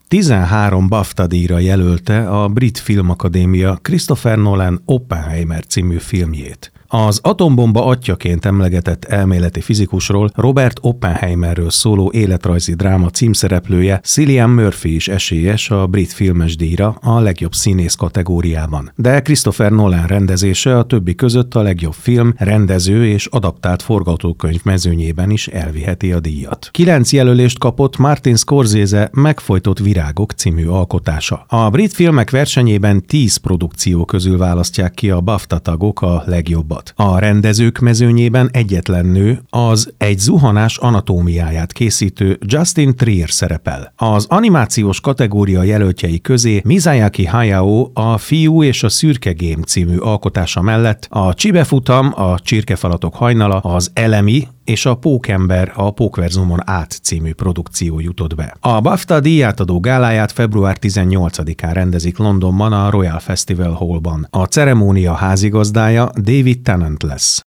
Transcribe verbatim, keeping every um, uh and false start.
tizenhárom BAFTA-díjra jelölte a Brit Filmakadémia Christopher Nolan Oppenheimer című filmjét. Az atombomba atyjaként emlegetett elméleti fizikusról, Robert Oppenheimerről szóló életrajzi dráma címszereplője Cillian Murphy is esélyes a brit filmes díjra a legjobb színész kategóriában. De Christopher Nolan rendezése a többi között a legjobb film, rendező és adaptált forgatókönyv mezőnyében is elviheti a díjat. Kilenc jelölést kapott Martin Scorsese Megfojtott virágok című alkotása. A brit filmek versenyében tíz produkció közül választják ki a BAFTA tagok a legjobbat. A rendezők mezőnyében egyetlen nő, az Egy zuhanás anatómiáját készítő Justin Trier szerepel. Az animációs kategória jelöltjei közé Miyazaki Hayao a Fiú és a szürke gém című alkotása mellett a Csibefutam, a Csirkefalatok hajnala, az Elemi és a Pókember a Pókverzumon át című produkció jutott be. A BAFTA díjátadó gáláját február tizennyolcadikán rendezik Londonban a Royal Festival Hallban. A ceremónia házigazdája David Tennant lesz.